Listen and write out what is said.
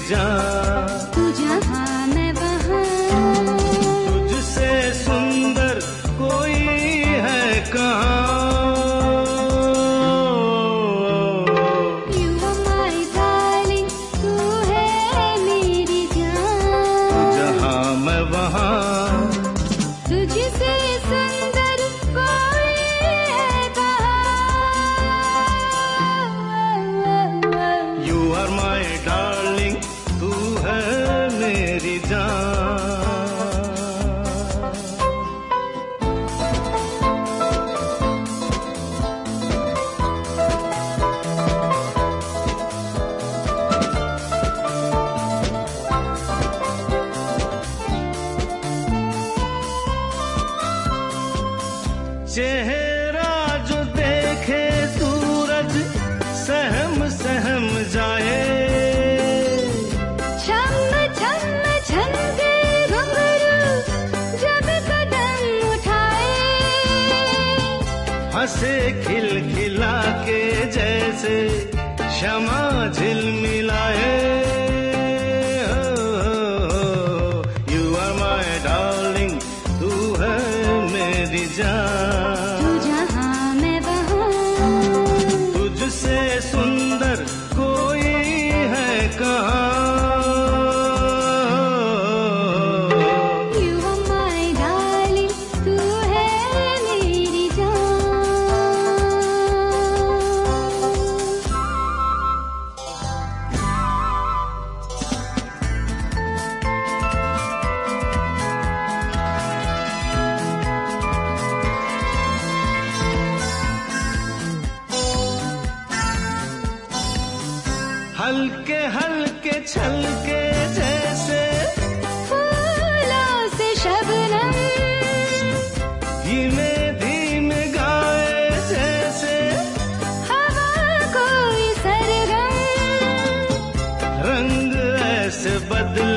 जान। तू जहाँ मैं वहाँ, तुझसे सुंदर कोई है कहाँ। You are my darling, तू है मेरी जान। जहाँ मैं वहाँ, तुझसे सुंदर कोई है कहाँ। You are my darling, तू है मेरी जान। चेहरा जो देखे सूरज सहम सहम जाए। छम छम छमके घुंघरू जब कदम उठाए। हंसे खिलखिला के जैसे शमा झिलमिलाए। You are my darling, तू है मेरी जान। तू जहाँ मैं वहाँ, तुझसे सुंदर कोई है कहाँ। You are my darling, तू है मेरी जान। हल्के हल्के छलके जैसे फूलों से शबनम, धीमे धीमे गाए जैसे हवा कोई सरगम। रंग ऐसे बदले